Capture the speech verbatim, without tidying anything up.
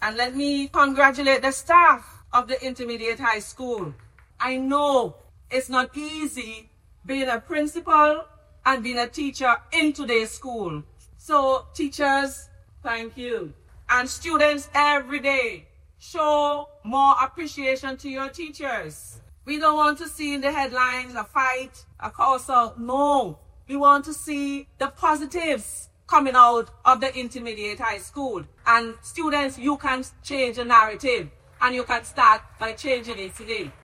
And let me congratulate the staff of the Intermediate High School. I know it's not easy being a principal and being a teacher in today's school. So teachers, thank you. And students every day, show more appreciation to your teachers. We don't want to see in the headlines a fight, a cause out. No, we want to see the positives coming out of the Intermediate High School. And students, you can change the narrative, and you can start by changing it today.